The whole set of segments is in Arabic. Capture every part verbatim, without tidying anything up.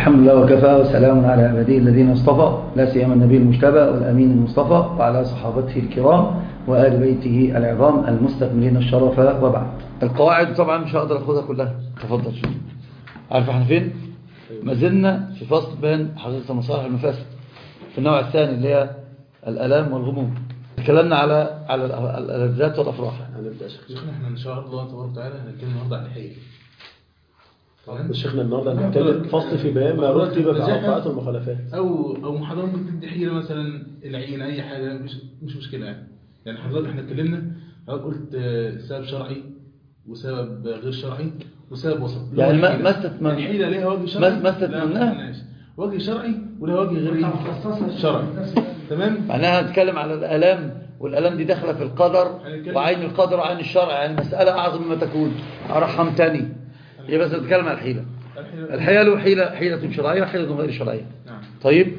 الحمد لله وكفى وسلام على عباده الذين اصطفى، لا سيما النبي المجتبى والأمين المصطفى وعلى صحابته الكرام وآل بيته العظام المستكملين الشرف، وبعد. القواعد طبعا مش هقدر أخذها كلها، تفضل. عارف احنا فين؟ ما زلنا في فصل بين حقيقة مصالح المفاسد في النوع الثاني اللي هي الآلام والغموم. تكلمنا على على الذات والأفراح. هنبدأ شيخنا احنا إن شاء الله تبارك وتعالى هنتكلم النهارده عن الحيل. طبعا شيخنا النهارده هنتكلم فصل في بيان ما رتب في عرفات والمخالفات او او محاضره ممكن تدي حيله مثلا العين اي حاجه مش مش مشكله يعني. يعني حضرتك احنا اتكلمنا حضرتك قلت سبب شرعي وسبب غير شرعي وسبب وسط. يعني ما ما استثمر الحيله ليها وجه شرعي ما استثمرناه وجه شرعي ولها وجه غير شرعي. تمام. معناها هنتكلم على الآلام، والآلام دي داخله في القدر وعين القدر وعين الشرع، يعني مسألة أعظم مما تكون. أرحم تاني يبقى بس نتكلم عن الحيلة. الحيلة حيلة حيلة شرعية وحيلة غير شرعية. نعم. طيب،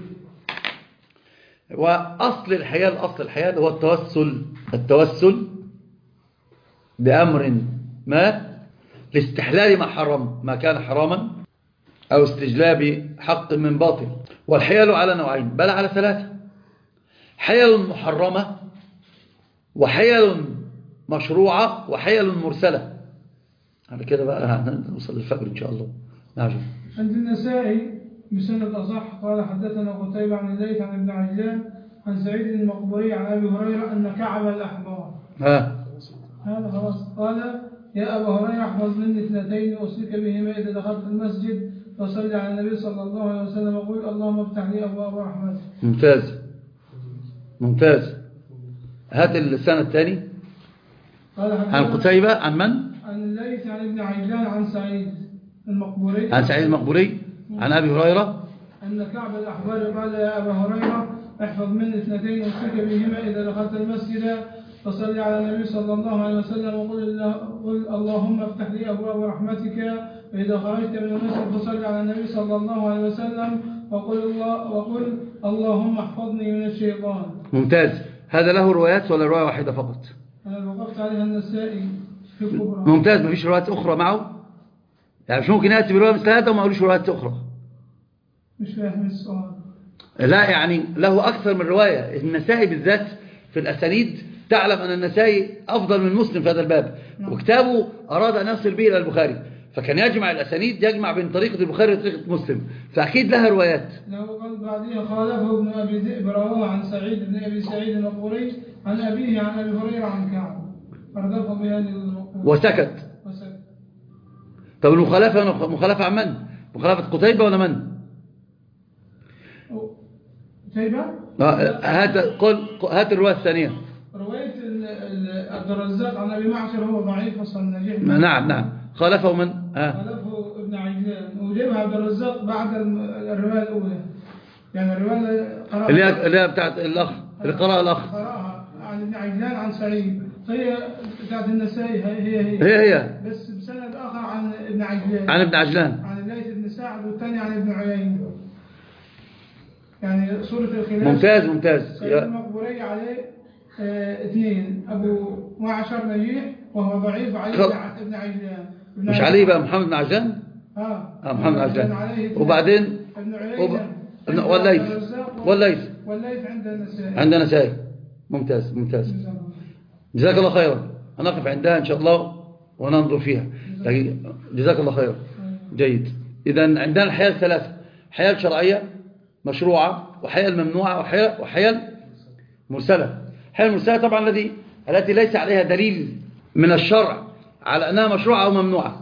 وأصل الحيال أصل الحيال هو التوسل التوسل بأمر ما لاستحلال ما حرم ما كان حراما أو استجلاب حق من باطل. والحيال على نوعين بل على ثلاثة: حيل محرمة وحيل مشروعة وحيل مرسلة. على كده بقى نوصل للفجر إن شاء الله. نعم. عند النسائي بسند الأصح قال حدثنا قتيبة عن الليث عن ابن عجلان عن سعيد المقبري عن أبي هريرة أن كعب الأحبار ها هذا خلاص قال يا أبا هريرة احفظ مني اثنتين أوصيك بهما إذا دخلت المسجد وصلي على النبي صلى الله عليه وسلم وقل اللهم افتح لي أبواب رحمتك. ممتاز ممتاز. هات السنة الثاني. عن قتيبة عن من؟ عن الليث عن ابن عجلان عن سعيد المقبري عن سعيد المقبري عن أبي هريرة أن كعب الأحبار قال يا أبا هريرة احفظ مني اثنتين أوصيك بهما إذا دخلت المسجد فصلي على النبي صلى الله عليه وسلم وقل قل اللهم افتح لي أبواب رحمتك، وإذا خرجت من المسجد فصلي على النبي صلى الله عليه وسلم وقل الله وقل اللهم احفظني من الشيطان. ممتاز. هذا له روايات ولا رواية واحدة فقط؟ أنا وقفت عليها النسائي في الكبرى. ممتاز. مفيش روايات أخرى معه؟ يعني مش ممكن يأتي برواية مثل هذا وما قالوش روايات أخرى؟ مش فاهم السؤال. لا، يعني له أكثر من رواية. النسائي بالذات في الأسانيد تعلم أن النسائي أفضل من مسلم في هذا الباب. نعم. وكتابه أراد أن يصل به إلى البخاري، فكان يجمع الأسانيد، يجمع بين طريقة البخاري وطريقة مسلم، فأكيد لها روايات. له قال بعدها خالفه ابن أبي ذئب رواه عن سعيد بن أبي سعيد المقبري عن أبيه عن أبي هريرة عن كعب أردفه بهذه المقبرة وسكت. وسكت. طب المخالفة مخالفة عن من؟ مخالفة قتيبة ولا من؟ قتيبة؟ هات قل هات الرواية الثانية. رواية عبد الرزاق عن أبي معشر هو ضعيف أصلا نجيح. نعم نعم. خالفه من؟ آه. خالفه ابن عجلان وجابها عبد الرزاق بعد الرواية الأولى، يعني الرواية قرأها اللي هي اللي هي بتاعت الأخ اللي قرأها الأخ قرأها عن ابن عجلان عن سعيد، هي بتاعت النسائي هي هي هي هي بس بسند آخر عن ابن عجلان عن ابن عجلان عن الليث بن سعد والثاني عن ابن عيينة، يعني سورة الخلاف. ممتاز ممتاز. سعيد المقبري عليه اه اثنين، أبو معشر نجيح وهو ضعيف، علي خل... ابن عجلان. مش علي بقى محمد بن عجلان. اه, آه محمد بن عجلان. وبعدين ابن عيينة وب... والليث والليث والليث عند النسائي عند النسائي. ممتاز ممتاز. جزاك الله خيرا. هنقف عندها إن شاء الله وننظر فيها. جزاك الله خيرا. جيد. إذا عندنا الحيل ثلاثة: حيل شرعية مشروعة، وحيل ممنوعة، وحيل, وحيل مرسلة. حيل مرسلة طبعا الذي التي ليس عليها دليل من الشرع على أنها مشروعة أو ممنوعة.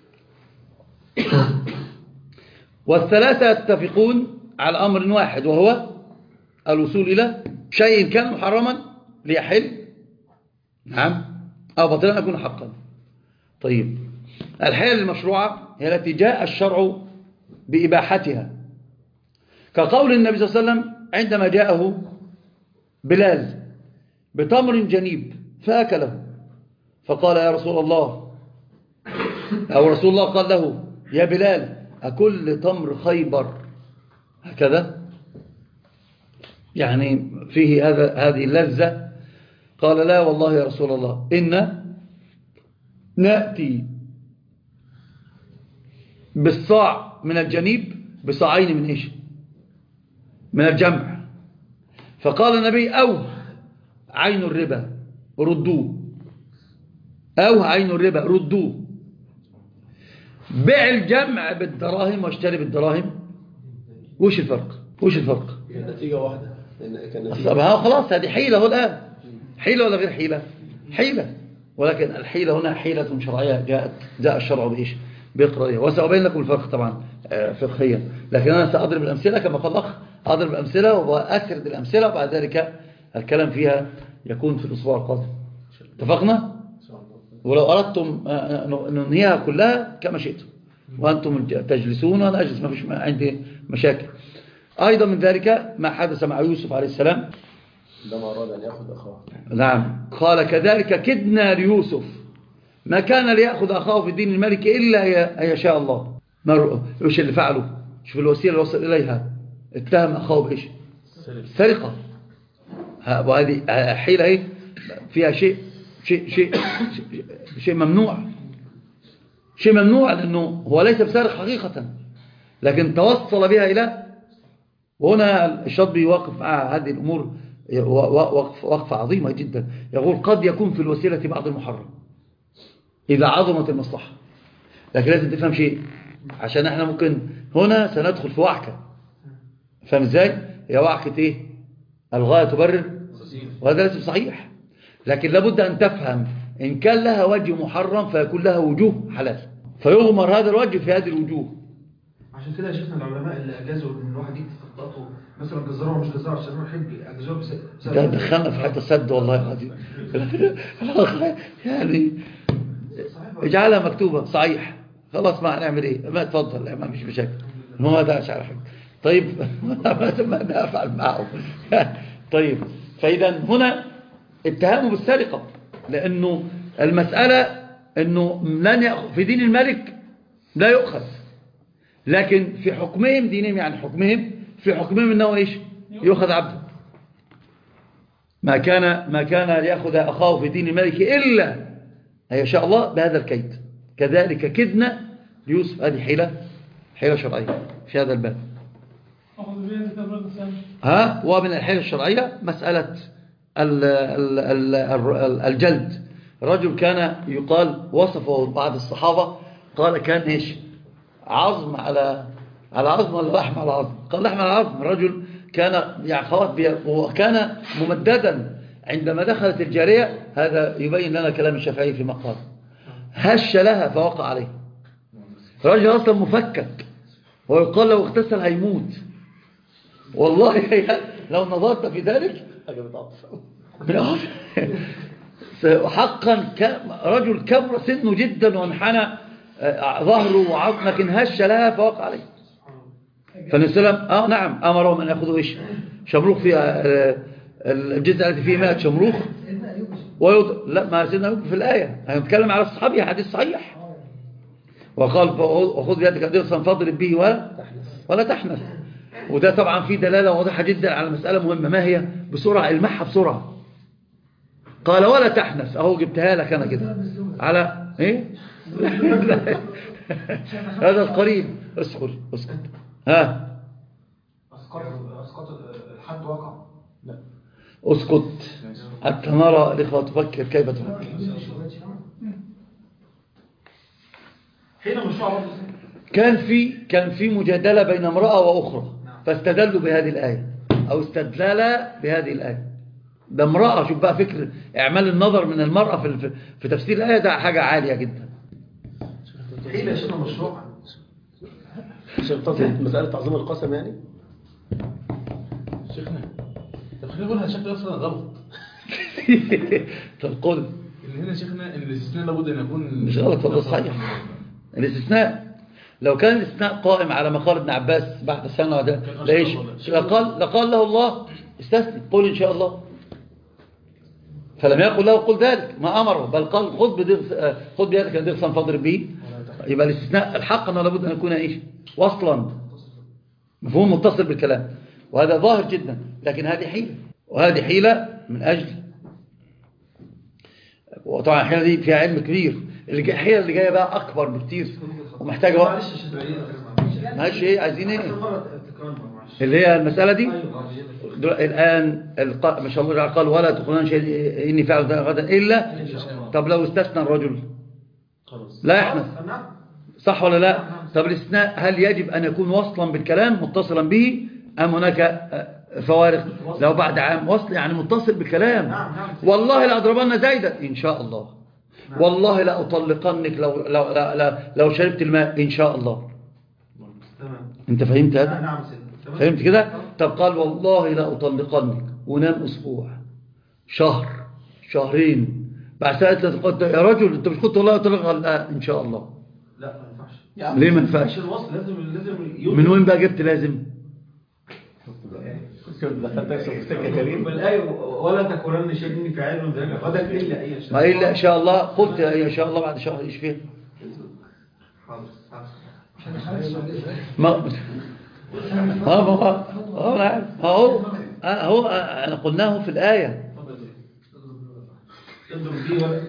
والثلاثة يتفقون على أمر واحد، وهو الوصول إلى شيء كان محرما ليحل، نعم، أو باطلا يكون حقا. طيب، الحيل المشروعة هي التي جاء الشرع بإباحتها، كقول النبي صلى الله عليه وسلم عندما جاءه بلال بتمر جنيب فأكله، فقال يا رسول الله، أو رسول الله قال له يا بلال أكل تمر خيبر هكذا، يعني فيه هذا هذه اللذة؟ قال لا والله يا رسول الله، إن نأتي بالصاع من الجنيب بصاعين من إيش؟ من الجمع. فقال النبي أو عين الربا ردوه، أو عين الربا ردوه. بيع الجمع بالدراهم واشتري بالدراهم، وش الفرق؟ وش الفرق؟ النتيجة واحدة. طب ها خلاص، هذه حيلة هو الآن. حيلة ولا غير حيلة؟ حيلة. ولكن الحيلة هنا حيلة شرعية جاءت جاء الشرع بإيش؟ بإقرارها. وسأبين لكم الفرق طبعا فقهيا، لكن أنا سأضرب الأمثلة كما قال الأخ، أضرب الأمثلة وأسرد الأمثلة، وبعد ذلك الكلام فيها يكون في الأسبوع القادم. اتفقنا؟ ولو أردتم ننهيها كلها كما شئتم وأنتم تجلسون وأنا أجلس، ما فيش عندي مشاكل. أيضا من ذلك ما حدث مع يوسف عليه السلام، لما أراد أن يأخذ أخاه. نعم، قال كذلك كدنا ليوسف ما كان ليأخذ أخاه في دين الملك إلا أن يشاء الله. ما إيش اللي فعله؟ شوف الوسيلة اللي وصل إليها، اتهم أخاه بإيش؟ سرقة. وهذه حيلة إيه فيها شيء شيء شيء شيء ممنوع، شيء ممنوع، لأنه هو ليس بسارق حقيقة، لكن توصل بها إلى. وهنا الشاطبي واقف مع هذه الأمور وقفة عظيمة جدا، يقول قد يكون في الوسيلة بعض المحرم إذا عظمت المصلحة، لكن لازم تفهم شيء، عشان احنا ممكن هنا سندخل في وعكة. فهم ازاي؟ هي وعكة ايه؟ الغاية تبرر، وهذا ليس صحيح، لكن لابد أن تفهم إن كان لها وجه محرم فيكون لها وجوه حلال، فيغمر هذا الوجه في هذه الوجوه. عشان كده شفنا العلماء اللي أجازوا من الواحد يكتب خطاته مثلا جزاره ومش جزاره عشان يروح يحج، أجازوه بسبب ده دخلنا في حتى سد والله العظيم. يعني اجعلها مكتوبة صحيح، خلاص ما هنعمل ايه، ما تفضل ما فيش مشاكل، ما ده اشعر حاجة. طيب ما افعل معه. طيب فاذا هنا اتهامه بالسرقة، لانه المسألة انه لن يأخذ في دين الملك لا يؤخذ، لكن في حكمهم دينهم، يعني حكمهم في حكمهم انه ايش؟ يؤخذ عبده. ما كان ما كان ليأخذ أخاه في دين الملك إلا أن يشاء الله بهذا الكيد. كذلك كدنا ليوسف. هذه حيلة حيلة شرعية في هذا الباب. ها ومن الحيلة الشرعية مسألة الجلد. رجل كان يقال وصفه بعض الصحابة قال كان إيش؟ عظم على على عظم ولا لحم على عظم؟ قال لحم على عظم. الرجل كان يعني خلاص وكان ممددا. عندما دخلت الجارية، هذا يبين لنا كلام الشافعي في مقال، هش لها فوقع عليه. الرجل أصلا مفكك، ويقال لو اغتسل هيموت. والله لو نظرت في ذلك حقا رجل كبر سنه جدا وانحنى ظهره وعظم، لكن هش لها فوقع عليه. فالنبي صلى الله عليه وسلم اه نعم امرهم ان ياخذوا ايش؟ شمروخ في الجزء التي فيه مائة شمروخ ويض... لا ما سيدنا يوسف في الايه هنتكلم على الصحابي، حديث صحيح. وقال وخذ بيدك ضغصا فاضرب به ولا ولا تحنث. وده طبعا فيه دلاله واضحه جدا على مساله مهمه. ما هي؟ بسرعه المحها بسرعه. قال ولا تحنث، اهو جبتها لك انا كده على ايه. هذا القريب. اسكت اسكت. ها اسقط اسقط الحد وقع. لا اسكت حتى نرى الاخوه تفكر كيف تفكر. حين مشروع برضه كان في كان في مجادله بين امراه واخرى، فاستدلوا بهذه الايه او استدلال بهذه الايه. ده امراه، شوف بقى فكر اعمال النظر من المراه في في تفسير الايه، ده حاجه عاليه جدا. حين يا شيخنا مشروع عشان تصل مسألة تعظيم القسم يعني. شيخنا طب خلينا نقولها شكل اصلا غلط. طب قول ان هنا شيخنا ان الاستثناء لابد ان يكون مش غلط ولا صحيح. الاستثناء لو كان الاستثناء قائم على ما قال ابن عباس بعد السنة ده ليش لقال لقال له الله استثني قل ان شاء الله، فلم يقل له قل ذلك ما امره، بل قال خذ بدغ خذ بيدك ضغصا فاضرب به. يبقى الاستثناء الحق انه لابد ان يكون ايش؟ وصلا، مفهوم متصل بالكلام، وهذا ظاهر جدا. لكن هذه حيلة، وهذه حيلة من اجل، وطبعا الحيلة دي فيها علم كبير. الحيلة اللي جايه بقى اكبر بكتير ومحتاجه وقت. ماشي ايه عايزين ايه آخر مرة تكرار معلش. اللي هي المسألة دي أيوة. دل- الآن الق... ما شاء الله قال ولا تقولون شيء إني فاعل ذلك غدا إلا طب لو استثنى الرجل خلاص لا يحمل نعم. صح ولا لا طب الاستثناء هل يجب أن يكون وصلا بالكلام متصلا به أم هناك آه، فوارق لو بعد عام وصل يعني متصل بالكلام نعم، نعم. والله لأضربن زيدا إن شاء الله والله لأطلقنك لو, لو, لو, لو, لو شربت الماء إن شاء الله تمام. أنت فهمت هذا نعم نعم سيدي. تمام. فهمت كده طب قال والله لأطلقنك ونام أسبوع شهر شهرين بعد ساعة قلت يا رجل أنت مش كنت والله أطلق قال لا إن شاء الله لا ما ينفعش. ليه ما ينفعش الوصل لازم لازم يوصل. من وين بقى جبت لازم دخلتك في سكه كريم بالآية ولا تكونن شيء إني فاعل ذلك غدا إلا أي شيء. ما إلا إن شاء الله قلت إن شاء الله بعد شهر إيش فيه حاضر حاضر. ما اه ما هو اه انا عارف اهو اهو انا قلناه في الآية تضرب بيه ولا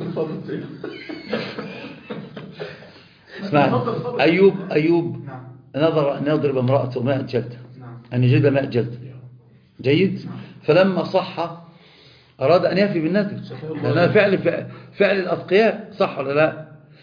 اسمع أيوب أيوب نعم نظر أن يضرب امرأته مائة جلدة نعم أن يجد مائة جلدة جيد فلما صح أراد أن يفي بالنذر لأنها فعل فعل الأتقياء صح ولا لا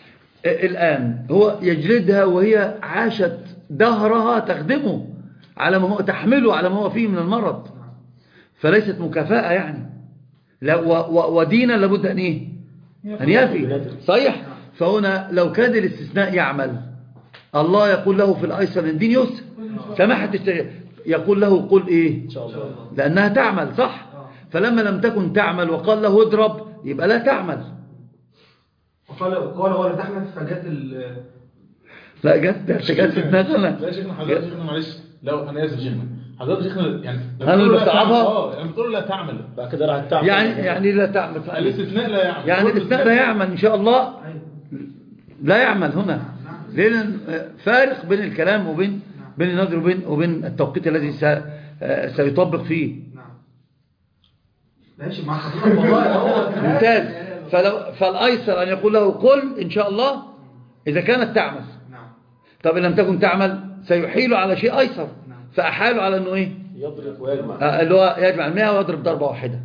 الآن هو يجلدها وهي عاشت دهرها تخدمه على ما هو تحمله على ما هو فيه من المرض فليست مكافأة يعني لا ودينا لابد أن إيه أن يفي صحيح فهنا لو كان الاستثناء يعمل الله يقول له في الأيسر الدين يسر سماحة الشريعة يقول له قل إيه ان شاء الله لأنها تعمل صح فلما لم تكن تعمل وقال له اضرب يبقى لا تعمل وقال قال ولا تحمل فجت ال لا جت ده جت في دماغنا لا يا شيخنا حضرتك شيخنا معلش لو انا اسف شيخنا حضرتك شيخنا يعني أنا اللي بصعبها؟ اه يعني بتقول لا تعمل بعد كده راح تعمل يعني يعني لا تعمل الاستثناء لا يعمل يعني الاستثناء لا يعمل إن شاء الله لا يعمل هنا لأن فارق بين الكلام وبين بين النظر وبين وبين التوقيت الذي سيطبق فيه نعم ماشي مع حضرتك والله هو ممتاز فلو فالأيسر أن يقول له قل إن شاء الله إذا كانت تعمل نعم طب إن لم تكن تعمل سيحيل على شيء أيسر فأحاله على أنه إيه يضرب ويجمع آه، اللي هو يجمع المئة ويضرب ضربة واحدة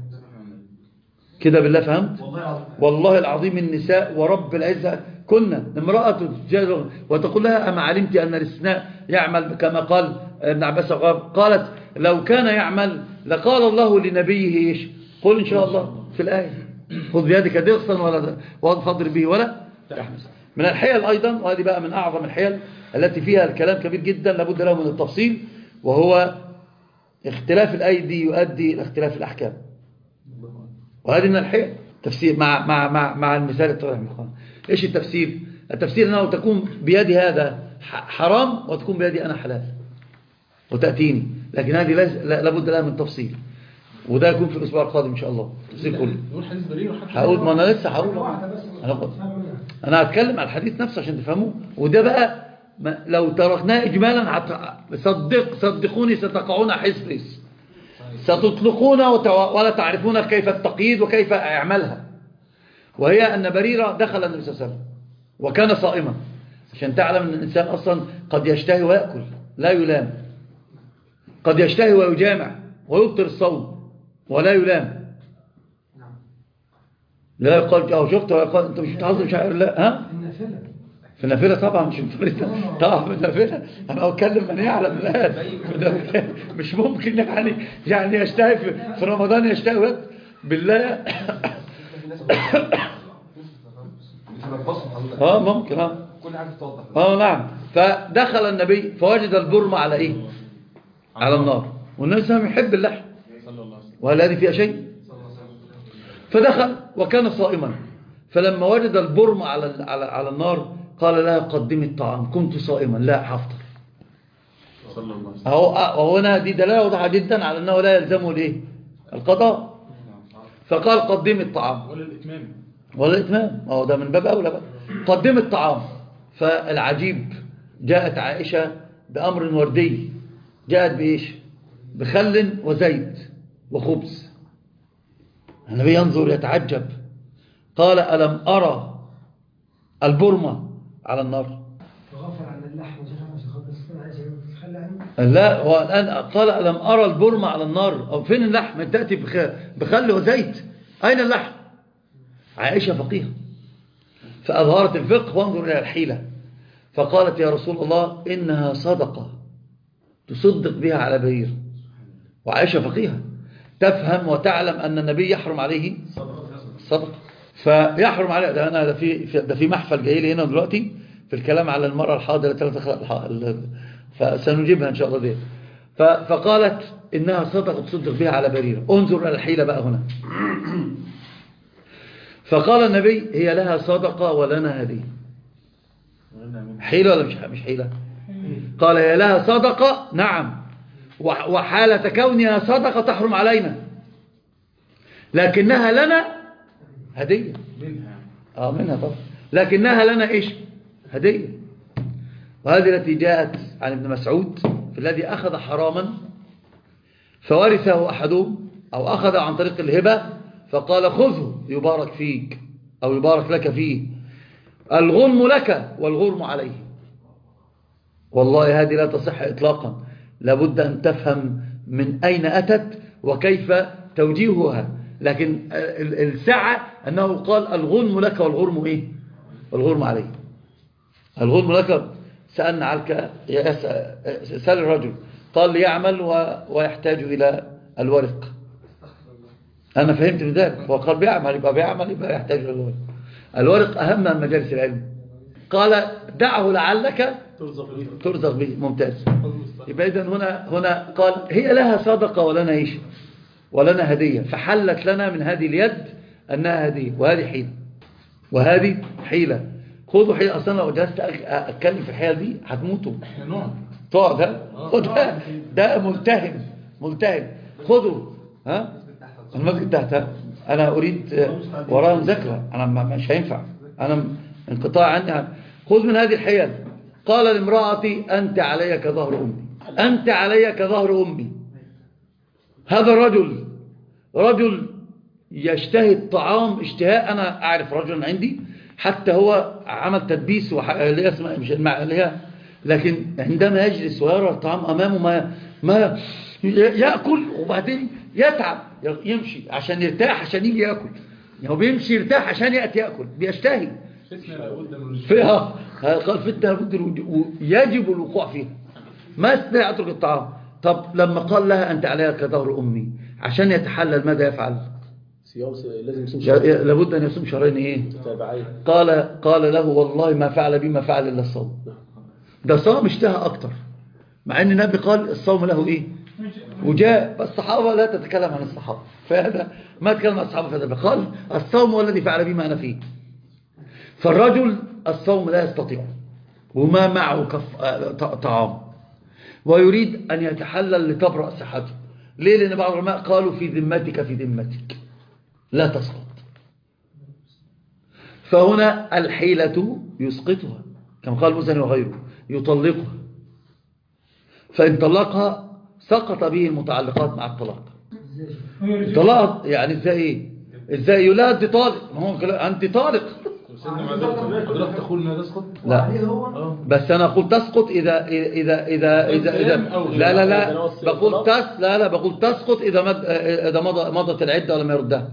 كده بالله فهمت والله العظيم والله العظيم النساء ورب العزة كنا امرأة تجادل وتقول لها أما علمت أن الاستثناء يعمل كما قال ابن عباس قالت لو كان يعمل لقال الله لنبيه إيش قل إن شاء الله في الآية خذ بيدك ضغصا ولا فاضرب به ولا تحمس من الحيل أيضا وهذه بقى من أعظم الحيل التي فيها الكلام كبير جدا لابد له من التفصيل وهو اختلاف الأيدي يؤدي إلى اختلاف الأحكام وهذه من الحيل تفسير مع مع مع مع المثال الطريق ايش التفسير التفسير انه تكون بيدي هذا حرام وتكون بيدي انا حلال وتاتيني لكن هذه لابد لها من تفصيل وده يكون في الاسبوع القادم ان شاء الله تفصيل كله نقول حديث بريء وحتى هقول ما انا لسه هقول انا انا هتكلم على الحديث نفسه عشان تفهموه وده بقى لو تركناه اجمالا صدق صدقوني ستقعون حسبس ستطلقون ولا تعرفون كيف التقييد وكيف اعمالها وهي أن بريرة دخل النبي صلى الله عليه وسلم وكان صائما عشان تعلم أن الإنسان أصلا قد يشتهي ويأكل لا يلام قد يشتهي ويجامع ويبطر الصوم ولا يلام لا يقال أو شفت ويقال أنت مش بتعظم شعائر الله ها في النافلة طبعا مش طبعا في النافلة أنا أتكلم من يعلم الآن مش ممكن يعني يعني يشتهي في رمضان يشتهي ويأكل بالله اه ممكن اه كل حاجه توضح اه نعم فدخل النبي فوجد البرمة على ايه على النار والنبي صلى الله عليه وسلم يحب اللحم وهل هذه فيها شيء فدخل وكان صائما فلما وجد البرمة على على على النار قال لها قدمي الطعام كنت صائما لا حفظ صلى الله عليه وسلم اهو هنا دي دلاله واضحه جدا على انه لا يلزمه الايه القضاء فقال قدمي الطعام ولا الاتمام ولا الاتمام اهو ده من باب اولى بقى قدم الطعام فالعجيب جاءت عائشة بأمر وردي جاءت بإيش بخل وزيت وخبز النبي ينظر يتعجب قال ألم أرى البرمة على النار غفر عن اللحم وجعل لا هو الآن قال ألم أرى البرمة على النار، أو فين اللحم تأتي بخل وزيت، أين اللحم؟ عائشة فقيهة فأظهرت الفقه، وانظر إلى الحيلة، فقالت يا رسول الله إنها صدقة تصدق بها على بعير. وعائشة فقيهة تفهم وتعلم أن النبي يحرم عليه صدقة، فيحرم عليه. ده أنا ده في ده في محفل جاي لي هنا دلوقتي في الكلام على المرأة الحاضرة ثلاثة، فسنجيبها إن شاء الله دي. فقالت إنها صدقة تصدق بها على بريرة. انظر إلى الحيلة بقى هنا. فقال النبي هي لها صدقة ولنا هدية. حيلة ولا مش مش حيلة؟ قال هي لها صدقة نعم، وحالة كونها صدقة تحرم علينا، لكنها لنا هدية. منها اه منها طبعا، لكنها لنا ايش؟ هدية. وهذه التي جاءت عن ابن مسعود في الذي أخذ حراما فورثه أحدهم أو أخذ عن طريق الهبة فقال خذه يبارك فيك أو يبارك لك فيه، الغنم لك والغرم عليه. والله هذه لا تصح إطلاقا، لابد أن تفهم من أين أتت وكيف توجيهها. لكن السعة أنه قال الغنم لك والغرم إيه؟ والغرم عليه. الغنم لك سألنا عنك، سأل الرجل قال ليعمل ويحتاج إلى الورق، أنا فهمت من ذلك، وقال بيعمل يبقى بيعمل يبقى يحتاج إلى الورق. الورق أهم من مجالس العلم. قال دعه لعلك ترزق به. ممتاز. يبقى إذن هنا هنا قال هي لها صدقة ولنا إيش؟ ولنا هدية، فحلت لنا من هذه اليد أنها هدية، وهذه حيلة وهذه حيلة. خذوا حيلة. أصلا لو جلست أتكلم في الحيلة دي هتموتوا تقعد. ده ده ملتهم ملتهم. خذوا ها المسجد تحت. أنا أريد وراء مذاكرة، أنا مش هينفع، أنا انقطاع عني. خذ من هذه الحيل. قال لامرأتي أنت علي كظهر أمي، أنت علي كظهر أمي. هذا الرجل رجل يشتهي الطعام اشتهاء. أنا أعرف رجلا عندي حتى هو عمل تدبيس اللي اسمها مش اللي، لكن عندما يجلس ويرى الطعام أمامه ما ما يأكل وبعدين يتعب يمشي عشان يرتاح عشان يجي يأكل. يعني هو بيمشي يرتاح عشان يأتي يأكل، بيشتهي فيها. قال فتنة لابد يجب الوقوع فيها، ما استطيع أترك الطعام. طب لما قال لها أنت عليها كظهر أمي عشان يتحلل ماذا يفعل؟ لازم يصوم شهرين، لابد أن يصوم شهرين. إيه؟ قال قال له والله ما فعل بي ما فعل إلا الصوم. ده صام اشتهى أكتر، مع أن النبي قال الصوم له إيه؟ وجاء. فالصحابة لا تتكلم عن الصحابة، فهذا ما تكلم عن الصحابة فهذا قال الصوم هو الذي فعل بي ما أنا فيه. فالرجل الصوم لا يستطيع وما معه كف... طعام ويريد أن يتحلل لتبرأ صحته. ليه؟ لأن بعض العلماء قالوا في ذمتك في ذمتك لا تسقط. فهنا الحيلة يسقطها كما قال المزني وغيره، يطلقها، فإن طلقها سقط به المتعلقات مع الطلاق. طلاق يعني ازاي؟ ازاي يقول لها انت طالق؟ ما هو انت طالق. حضرتك تقول انها تسقط؟ لا بس انا اقول تسقط اذا اذا اذا اذا, إذا لا لا لا بقول تس لا لا بقول تسقط اذا مد اذا مضى مضت العده ولم يردها.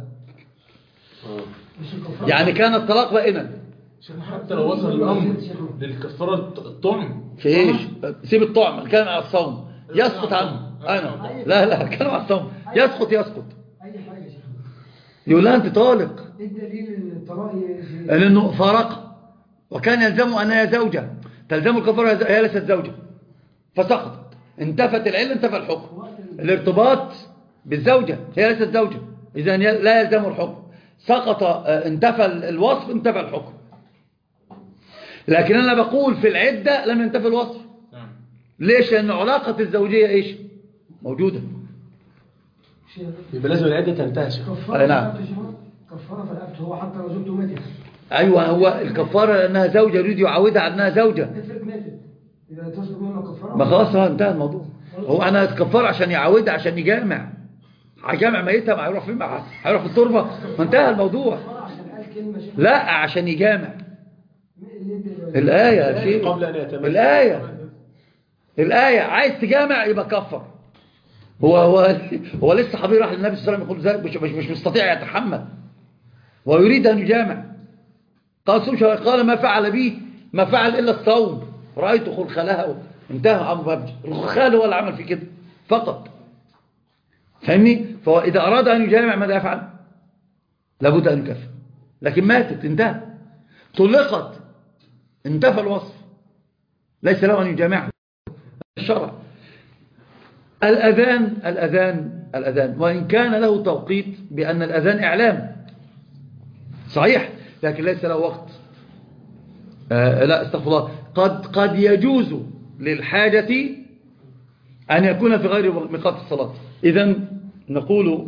يعني كان الطلاق بائنا. حتى لو وصل الامر للكفاره الطعم في ايش؟ سيب الطعم، الكلام على الصوم يسقط عنه. انا لا لا الكلام على الصوم يسقط يسقط. يقول لها انت طالق. ايه الدليل ان الطلاق لانه فارق وكان يلزمه انها زوجه، تلزم الكفاره هي ليست زوجه فسقطت. انتفت العله انتفى الحكم. الارتباط بالزوجه هي ليست زوجه، اذا لا يلزمه الحكم. سقط انتفى الوصف انتفى الحكم. لكن انا بقول في العده لم ينتفي الوصف. ليش؟ لان علاقه الزوجيه ايش موجوده. يبقى لازم العده تنتهي. اي نعم. كفاره فالابت هو حتى لو زوجته ماتت. ايوه هو الكفاره لانها زوجه يريد يعودها على انها زوجه. افرض ماتت اذا تصدق منه كفاره. ما خلاص انتهى الموضوع. هو انا اتكفر عشان يعودها عشان يجامع. هيجامع ميتها ما هيروح فين؟ هيروح في التربه. ما انتهى الموضوع. لا عشان يجامع. الآية يا شيخ، قبل أن يتمسك. الآية الآية عايز تجامع يبقى كفر. هو هو هو لسه صحابي راح للنبي صلى الله عليه وسلم يقول مش مش مش مستطيع يتحمل ويريد أن يجامع. قال قال ما فعل بي ما فعل إلا الصوم، رأيت خلخلها انتهى عمرو بابجي. الخلخال هو اللي عمل فيه كده فقط، فاهمني؟ فهو إذا أراد أن يجامع ماذا يفعل؟ لابد أن يكفر. لكن ماتت انتهى، طلقت انتفى الوصف، ليس له أن يجامع. الشرع الأذان الأذان الأذان وإن كان له توقيت بأن الأذان إعلام صحيح، لكن ليس له وقت. آه لا استغفر الله، قد قد يجوز للحاجة أن يكون في غير ميقات الصلاة. إذن نقول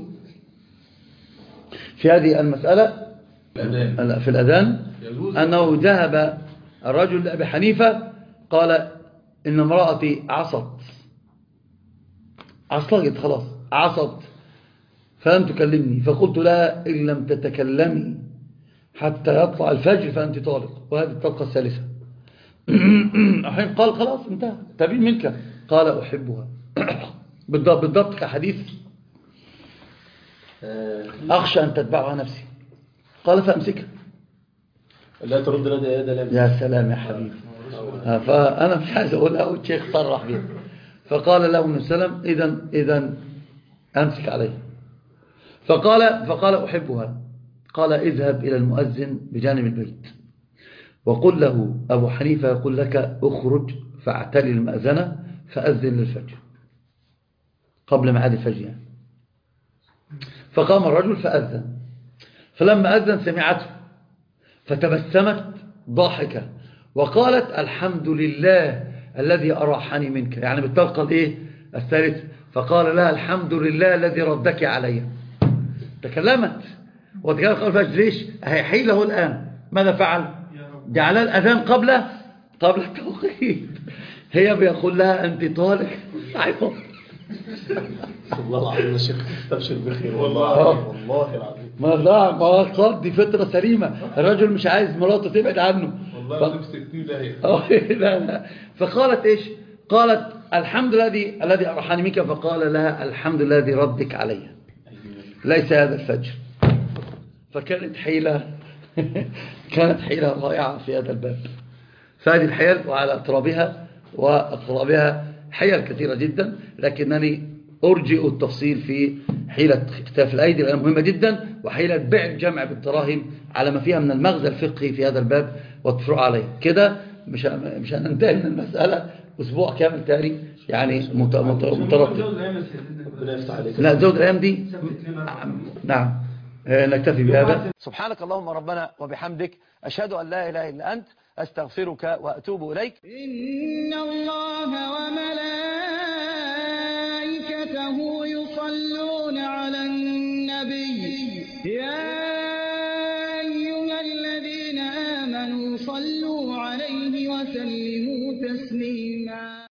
في هذه المسألة في الأذان أنه ذهب الرجل لأبي حنيفة قال إن امرأتي عصت عصلت خلاص عصت فلم تكلمني، فقلت لها إن لم تتكلمي حتى يطلع الفجر فأنت طالق. وهذه الطلقة الثالثة. الحين قال خلاص انتهى تبين منك. قال أحبها بالضبط بالضبط كحديث أخشى أن تتبعها نفسي. قال فأمسكها لا ترد لدى يد لم. يا سلام يا حبيبي. فأنا مش عايز أقولها والشيخ صرح بها. فقال له النبي صلى الله عليه وسلم إذن, إذن أمسك عليها. فقال, فقال أحبها. قال اذهب إلى المؤذن بجانب البيت وقل له أبو حنيفة يقول لك اخرج فاعتلي المأذنة فأذن للفجر قبل ميعاد الفجر يعني. فقام الرجل فأذن، فلما أذن سمعته فتبسمت ضاحكة وقالت الحمد لله الذي أراحني منك، يعني بالطلقة الايه الثالثة. فقال لها الحمد لله الذي ردك علي. تكلمت وتكلم قال فاش ليش هيحيل له الآن. ماذا فعل؟ جعل الأذان قبل قبل التوقيت. هي بيقول لها أنت طالق. والله العظيم يا شيخ استبشر بخير والله والله العظيم. ما لا ما قال دي فطرة سليمة. الرجل مش عايز مراته تبعد عنه والله ف... لا لا. فقالت ايش؟ قالت الحمد لله الذي الذي أرحني منك. فقال لها الحمد لله الذي ردك علي ليس هذا الفجر. فكانت حيلة كانت حيلة رائعة في هذا الباب. فهذه الحيل وعلى أطرابها وأقرابها حيل كثيرة جدا، لكنني أرجئ التفصيل في حيلة اكتاف الأيدي لأنها مهمة جدا، وحيلة بيع الجمع بالدراهم على ما فيها من المغزى الفقهي في هذا الباب والتفرع عليه. كده مش مش هننتهي من المسألة أسبوع كامل تاني يعني مترتب. لا زود الأيام دي نعم نكتفي بهذا. سبحانك اللهم ربنا وبحمدك أشهد أن لا إله إلا أنت أستغفرك وأتوب إليك. إن الله وملائكته يصلون على النبي يا أيها الذين آمنوا صلوا عليه وسلموا تسليما.